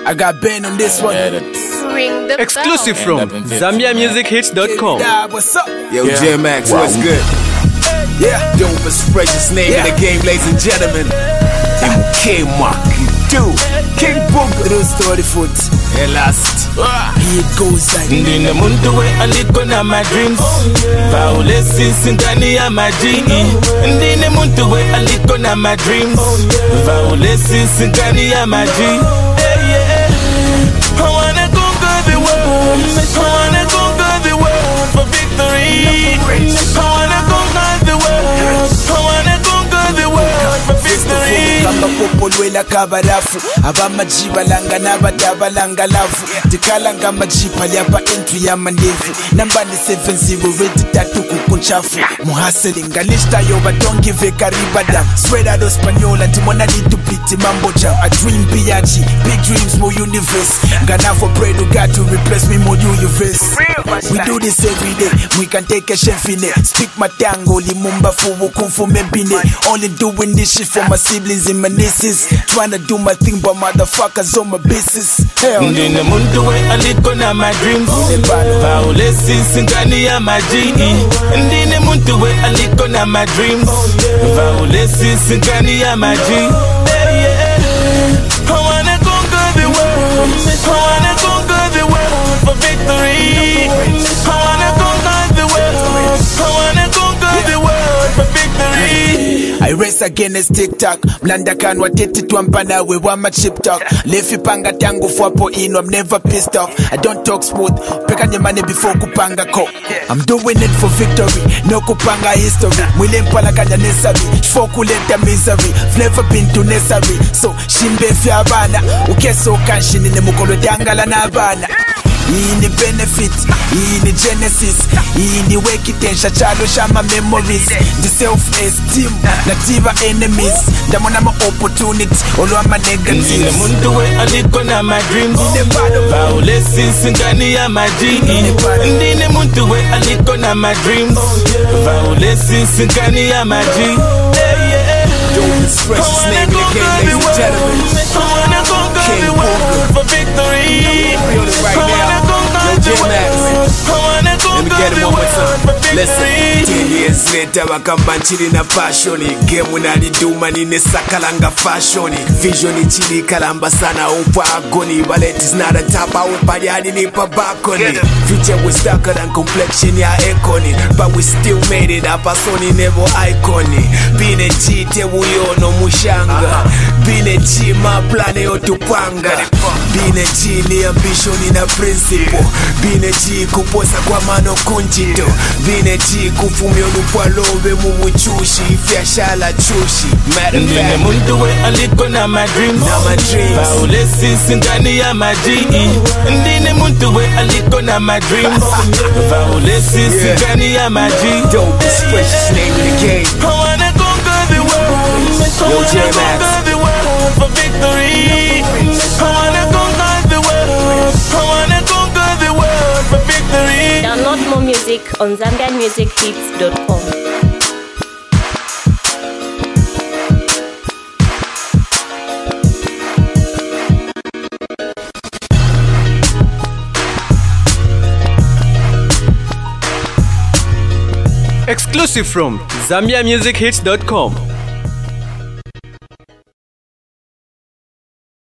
I got Ben on this one. Ring the Exclusive bell. from ZambiaMusicHits.com. What's up? Yo, J-Max, what's good? Yeah. Dopest, freshest name in the game, ladies and gentlemen. K-Mark, you King Booger. True story foot. Last. Here it goes like Ndine muntu we aliko na my dreams Violence sindani ya majini Ndine muntu we aliko na my dreams Violence sindani ya majini I wanna conquer the world I wanna conquer the world for victory I wanna conquer the world I wanna conquer the world for victory kamba popo lwela kabarafu abamajiba langa nabadabalanga lavu tikalanga majipa lyapa entry ya mandevu nambani 70 ready tatu kukunchafu muhaseli ngalista yo but don't give a kariba dam swear do Spanyola timona need to beat mambo jam I dream biachi big dreams more universe ngana for pray to God to replace me more universe we do this every day we can take a chef in it speak my tango limumba fubu kumfu mebine only doing this shit for my siblings and my nieces trying to do my thing but motherfuckers on my business hell Ndine muntu we aliko na my dreams Violence sindani ya majini Ndine muntu we aliko na my dreams Violence sindani ya majini I wanna conquer the world I wanna conquer the world for victory I wanna conquer the world I wanna conquer the world for victory I race against TikTok mlanda kanwa tete twampana we wa my chip talk lefi panga tangu fwapo ino I'm never pissed off I don't talk smooth peka nyemane before kupanga ko I'm doing it for victory no kupanga history mwile mpala kanya nesabi fokuleta misery I've never been to necessary so shimbe fyabana ukeso kanshini ne mukolo dangala na bana Ini benefit, ini genesis, ini wekitensha chalo shama memories, the self-esteem, nativa enemies, damona ma opportunity, olo ma negatives. Ndine muntu we aliko na my dreams Violence sindani ya majini Ndine muntu we aliko na my dreams Violence sindani ya majini Dopest, freshest name in the game, ladies and gentlemen. I wanna conquer the world for victory Feel it right now. Yo, J-Max. Let me get him one more time. Listen, 10 years later, wakamba nchili na passion. Game naliduma nine sakalanga fashion. Vision chili kalamba sana upa agony. But it is not a top, I will party and nipa back on it. Future was darker than complexion ya econy. But we still made it up, a Sony never iconic. Being a G, tebuyo no mushanga. Being a G, my plan yotupanga. Being a G, ni ambition ina principle. Being a G, kuposa kwa mano kunjito. Being a G, kufumio nupwa lobe mubuchushi. Fiashala chushi. Matter of Ndine fact, muntu we aliko na my dreams na my dreams. Violence sindani ya majini Ndine muntu we aliko na my dreams Violence sindani ya majini Dopest, freshest name in the game. I wanna conquer the world I Yo, wanna J-Max. conquer the world for victory I wanna conquer the world I wanna conquer the world for victory Download more music on ZambiaMusicHits.com. Exclusive from ZambiaMusicHits.com.